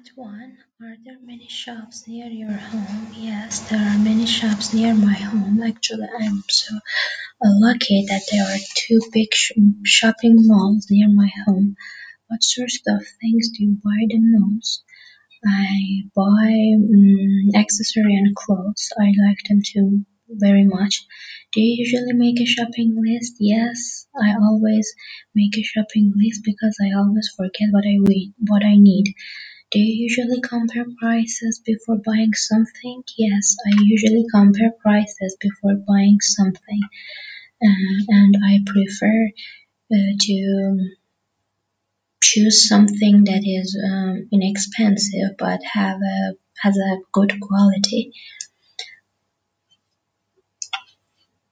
Part 1. Are there many shops near your home? Yes, there are many shops near my home. Actually, I'm so lucky that there are two big shopping malls near my home. What sorts of things do you buy the most? I buy accessory and clothes. I like them too very much. Do you usually make a shopping list? Yes, I always make a shopping list because I always forget what I need. Do you usually compare prices before buying something? Yes, I usually compare prices before buying something, and I prefer to choose something that is inexpensive but has a good quality.